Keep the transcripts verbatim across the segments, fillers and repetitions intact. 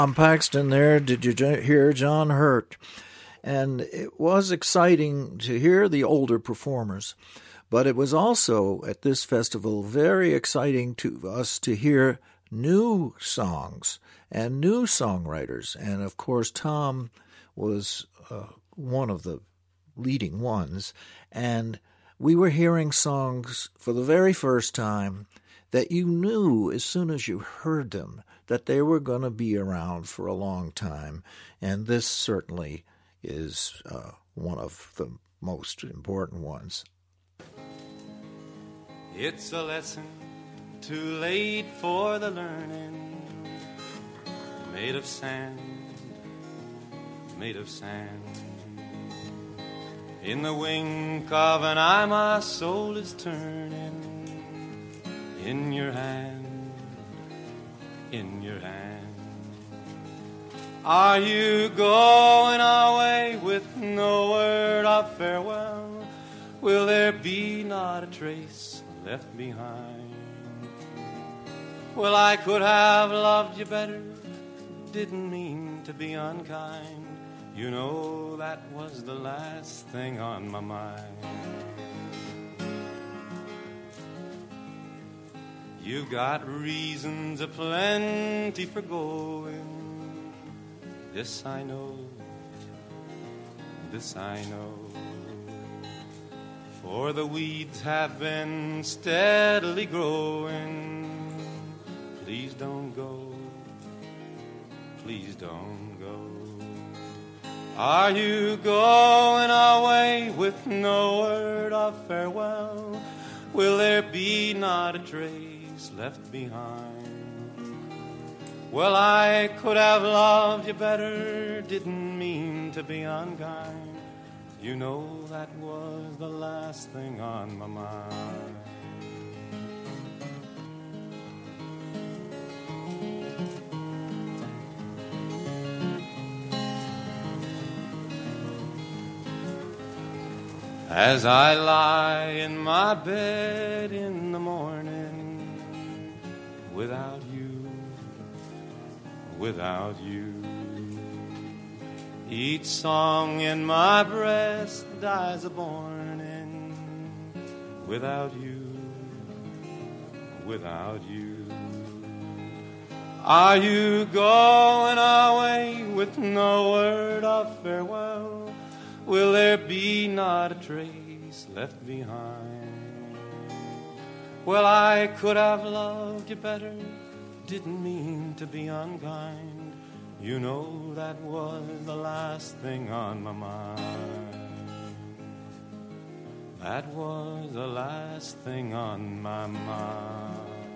Tom Paxton there. Did you hear John Hurt? And it was exciting to hear the older performers, but it was also at this festival very exciting to us to hear new songs and new songwriters. And of course, Tom was uh, one of the leading ones. And we were hearing songs for the very first time that you knew as soon as you heard them that they were going to be around for a long time. And this certainly is uh, one of the most important ones. It's a lesson too late for the learning, made of sand, made of sand. In the wink of an eye my soul is turning, in your hand, in your hand. Are you going away with no word of farewell? Will there be not a trace left behind? Well, I could have loved you better, didn't mean to be unkind. You know that was the last thing on my mind. You got reasons aplenty for going. This I know, this I know. For the weeds have been steadily growing. Please don't go, please don't go. Are you going away with no word of farewell? Will there be not a trace left behind? Well, I could have loved you better, didn't mean to be unkind. You know that was the last thing on my mind. As I lie in my bed in the morning, without you, without you, each song in my breast dies a-borning. Without you, without you. Are you going away with no word of farewell? Will there be not a trace left behind? Well, I could have loved you better, didn't mean to be unkind. You know that was the last thing on my mind. That was the last thing on my mind.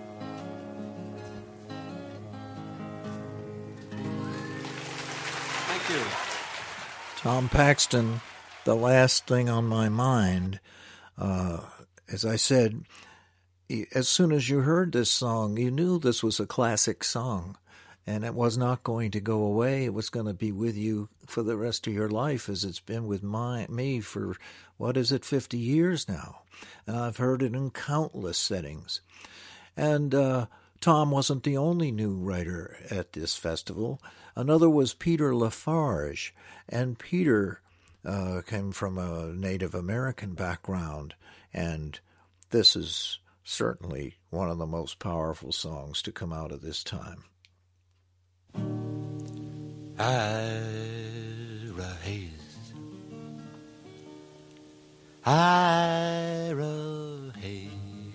Thank you. Tom Paxton, The Last Thing on My Mind. Uh, as I said, as soon as you heard this song, you knew this was a classic song, and it was not going to go away. It was going to be with you for the rest of your life, as it's been with my, me for, what is it, fifty years now. And I've heard it in countless settings. And uh, Tom wasn't the only new writer at this festival. Another was Peter Lafarge, and Peter uh, came from a Native American background, and this is certainly one of the most powerful songs to come out of this time. Ira Hayes, Ira Hayes,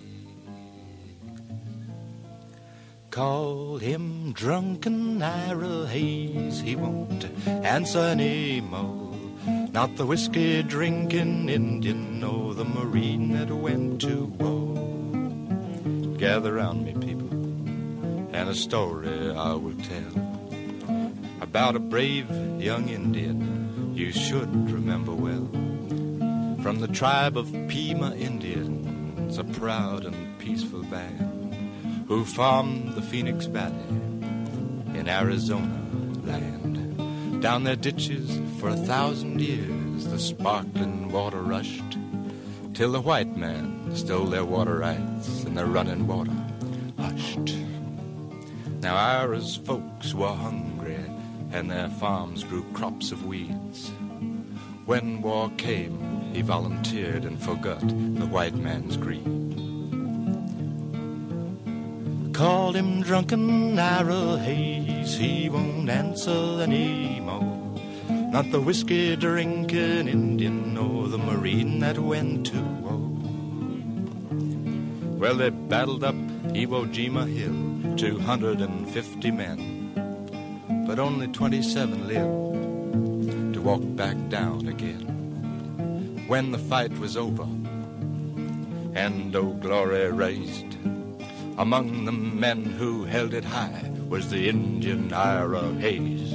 call him drunken Ira Hayes, he won't answer anymore. Not the whiskey-drinking Indian, no, the Marine that went to war. Gather round me, people, and a story I will tell about a brave young Indian you should remember well. From the tribe of Pima Indians, a proud and peaceful band who farmed the Phoenix Valley in Arizona land. Down their ditches for a thousand years the sparkling water rushed, till the white man stole their water rights and their running water hushed. Now Ira's folks were hungry and their farms grew crops of weeds. When war came, he volunteered and forgot the white man's greed. Called him drunken Ira Hayes, he won't answer anymore. Not the whiskey-drinking Indian or the Marine that went to war. Well, they battled up Iwo Jima Hill, two hundred fifty men, but only twenty-seven lived to walk back down again. When the fight was over and Old Glory raised, among the men who held it high was the Indian Ira Hayes.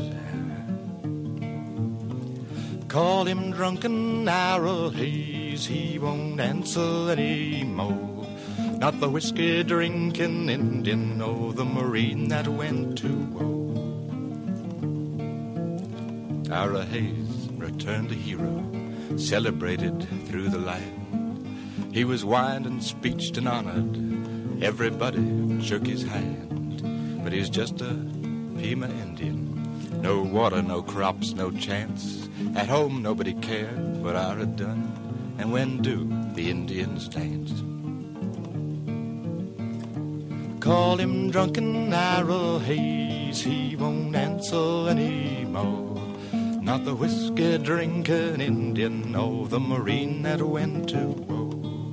Call him drunken Ira Hayes, he won't answer anymore. Not the whiskey-drinking Indian or the Marine that went to war. Ira Hayes returned a hero, celebrated through the land. He was wined and speeched and honored. Everybody shook his hand. But he's just a Pima Indian. No water, no crops, no chance. At home nobody cared what Ira done. And when do the Indians dance? Call him drunken Ira Hayes, he won't answer anymore. Not the whiskey-drinking Indian or the Marine that went to war.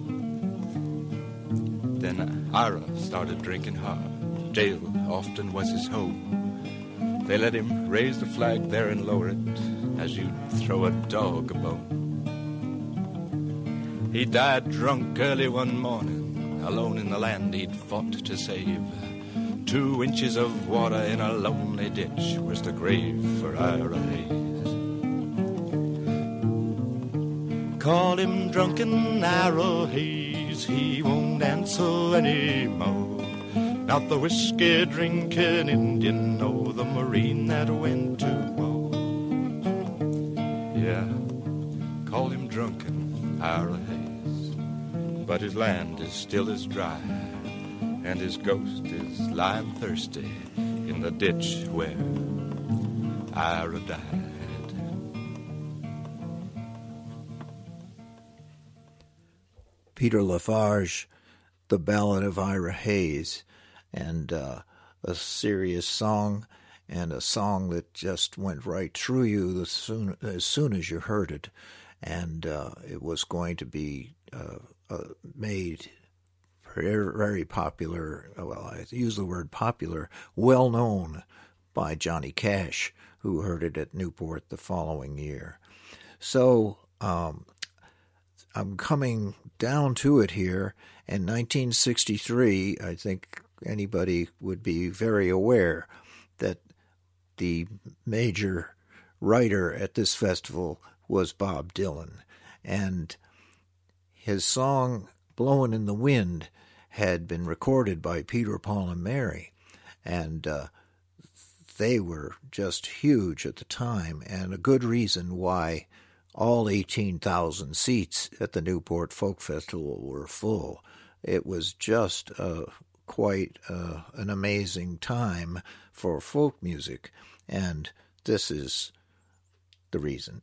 Then Ira started drinking hard. Jail often was his home. They let him raise the flag there and lower it as you'd throw a dog a bone. He died drunk early one morning, alone in the land he'd fought to save. Two inches of water in a lonely ditch was the grave for Ira Hayes. Call him drunken Ira Hayes, he won't answer anymore. Not the whiskey-drinking Indian or the Marine that went to war. Yeah, call him drunken Ira Hayes, but his land is still as dry, and his ghost is lying thirsty in the ditch where Ira died. Peter Lafarge, The Ballad of Ira Hayes, and uh, a serious song, and a song that just went right through you as soon as, soon as you heard it, and uh, it was going to be uh, uh, made very, very popular, well, I use the word popular, well-known by Johnny Cash, who heard it at Newport the following year. So um, I'm coming down to it here. In nineteen sixty-three, I think anybody would be very aware that the major writer at this festival was Bob Dylan, and his song Blowin' in the Wind had been recorded by Peter, Paul, and Mary, and uh, they were just huge at the time, and a good reason why all eighteen thousand seats at the Newport Folk Festival were full. It was just uh, quite uh, an amazing time for folk music, and this is the reason.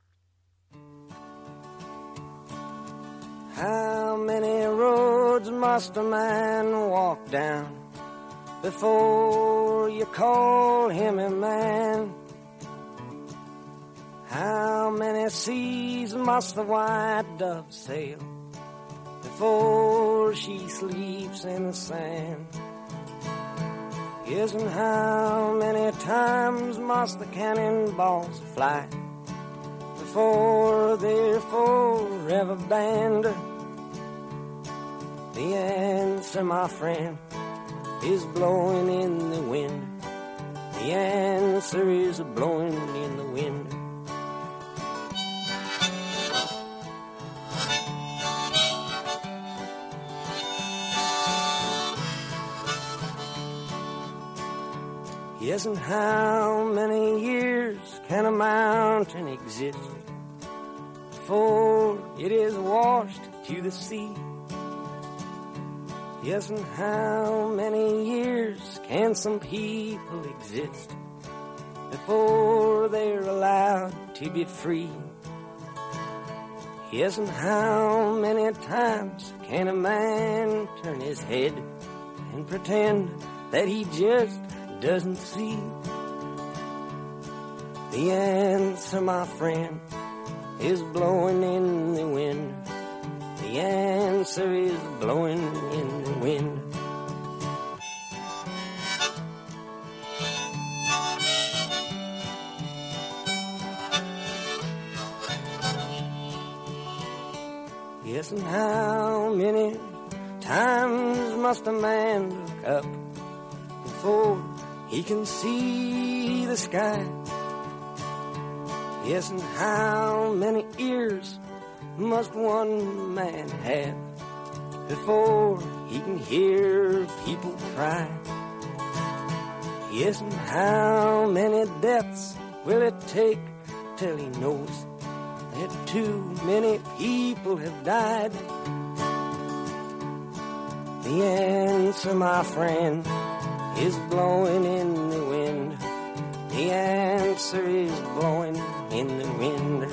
How many roads must a man walk down before you call him a man? How many seas must the white dove sail before she sleeps in the sand? Yes, and how many times must the cannonballs fly before they're forever banned? The answer, my friend, is blowing in the wind. The answer is blowing in the wind. Yes, and how many years can a mountain exist before it is washed to the sea? Yes, and how many years can some people exist before they're allowed to be free. Yes, and how many times can a man turn his head and pretend that he just doesn't see? The answer, my friend, is blowing in the wind. The answer is blowing in the wind. Yes, and how many times must a man look up before he can see the sky? Yes, and how many ears must one man have before he can hear people cry? Yes, and how many deaths will it take till he knows that too many people have died? The answer, my friend, is blowing in the wind. The answer is blowing in the wind.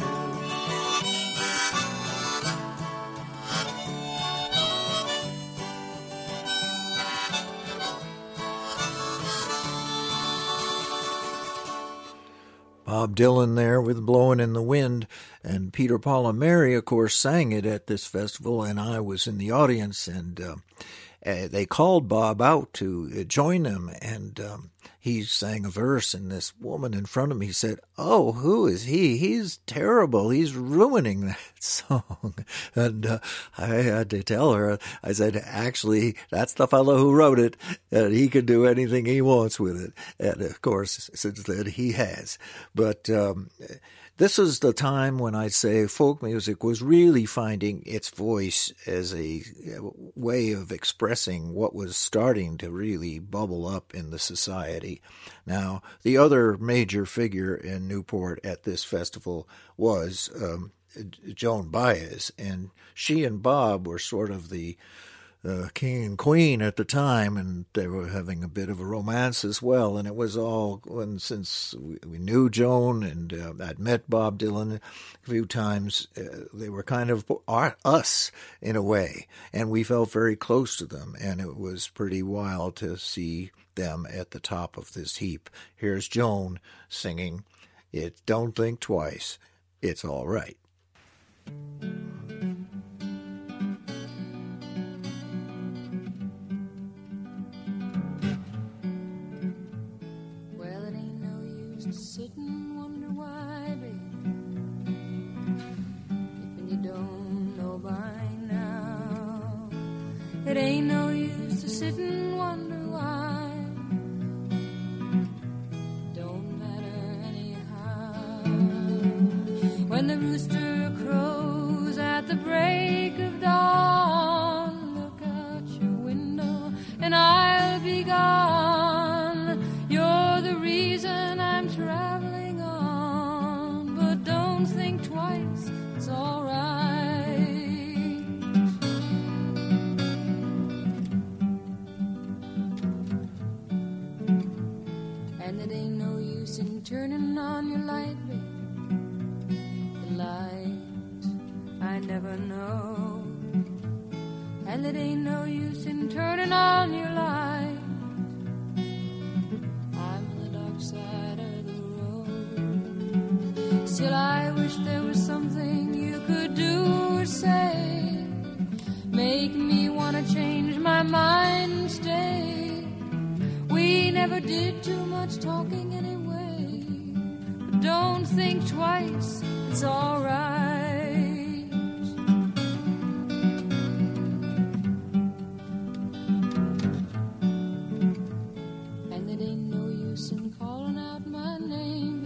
Bob Dylan there with Blowing in the Wind, and Peter, Paul, and Mary, of course, sang it at this festival, and I was in the audience, and uh, uh, they called Bob out to uh, join them, and um, he sang a verse, and this woman in front of me said, "Oh, who is he? He's terrible. He's ruining that song." And uh, I had to tell her, I said, actually, that's the fellow who wrote it, and he can do anything he wants with it. And, of course, since then, he has. But um, this is the time when I'd say folk music was really finding its voice as a way of expressing what was starting to really bubble up in the society. Now, the other major figure in Newport at this festival was um, Joan Baez, and she and Bob were sort of the uh, king and queen at the time, and they were having a bit of a romance as well. And it was all, and since we, we knew Joan and uh, I'd met Bob Dylan a few times, uh, they were kind of our, us in a way, and we felt very close to them, and it was pretty wild to see them at the top of this heap. Here's Joan singing, "It Don't Think Twice, It's All Right." Well, it ain't no use to sit and wonder why, baby, if you don't know by now. It ain't no use to sit and wonder why. Don't matter anyhow. When the rooster crows at the break of dawn, look out your window and I'll be gone. You're the reason I'm traveling on, but don't think twice, it's all right. And it ain't no use in turning on your light, baby. The light I never know. And it ain't no use in turning on your light. I'm on the dark side of the road. Still I wish there was something you could do or say, make me want to change my mind and stay. We never did too much talking anyway, but don't think twice, it's all right. And it ain't no use in calling out my name,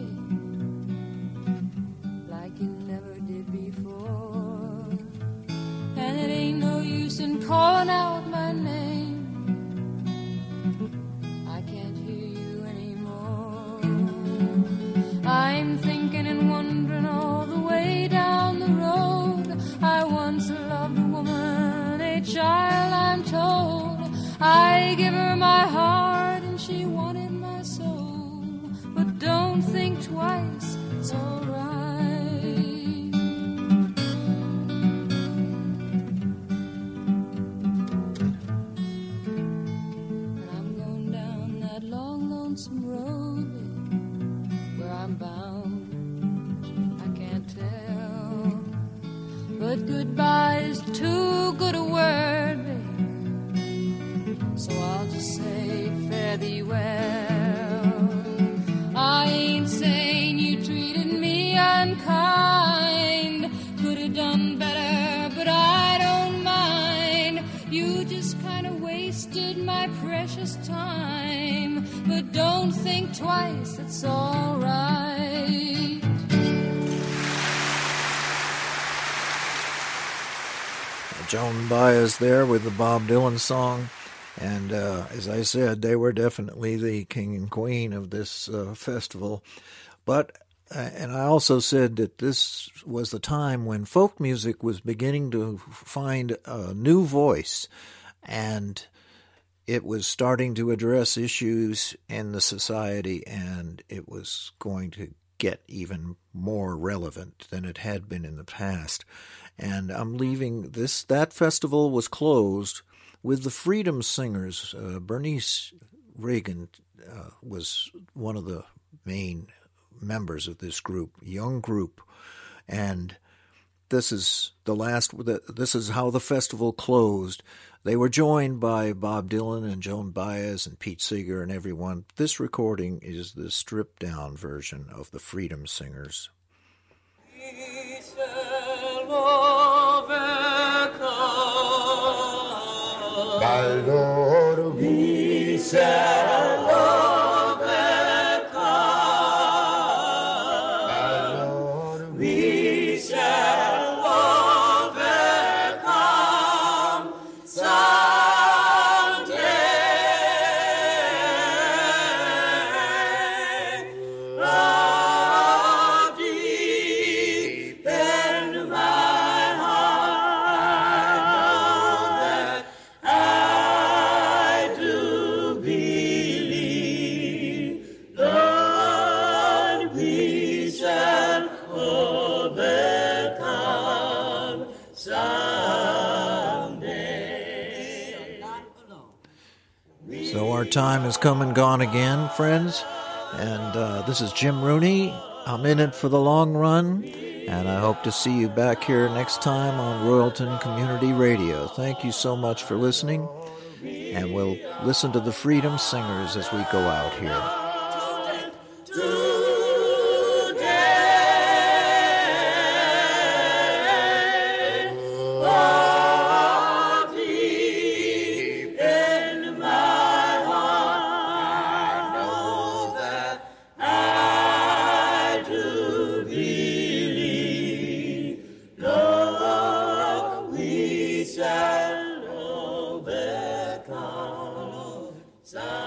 babe, like you never did before. And it ain't no use in calling out my name, I can't hear you anymore. I'm thinking and wondering all the way down the road. I once loved a woman, a child I'm told. I give her my heart and she wanted my soul, but don't twice, it's alright. And I'm going down that long, lonesome road, babe, where I'm bound, I can't tell. But goodbye is too good a word, babe, so I'll just say fare thee well. I ain't saying you treated me unkind, could have done better, but I don't mind. You just kind of wasted my precious time, but don't think twice, it's all right. Joan Baez there with the Bob Dylan song. And uh, as I said, they were definitely the king and queen of this uh, festival. But, uh, and I also said that this was the time when folk music was beginning to find a new voice, and it was starting to address issues in the society, and it was going to get even more relevant than it had been in the past. And I'm leaving this, that festival was closed with the Freedom Singers. uh, Bernice Reagan uh, was one of the main members of this group, young group, and this is the last. This is how the festival closed. They were joined by Bob Dylan and Joan Baez and Pete Seeger and everyone. This recording is the stripped-down version of the Freedom Singers. We shall overcome. My Lord, we shall overcome. My Lord, we shall overcome someday. Oh, deep in my heart, I know that I do believe, Lord, we shall overcome someday. So our time has come and gone again, friends. And uh, this is Jim Rooney. I'm in it for the long run, and I hope to see you back here next time on Royalton Community Radio. Thank you so much for listening, and we'll listen to the Freedom Singers as we go out here. Oh, deep in my heart, I know that I do believe, Lord, we shall overcome.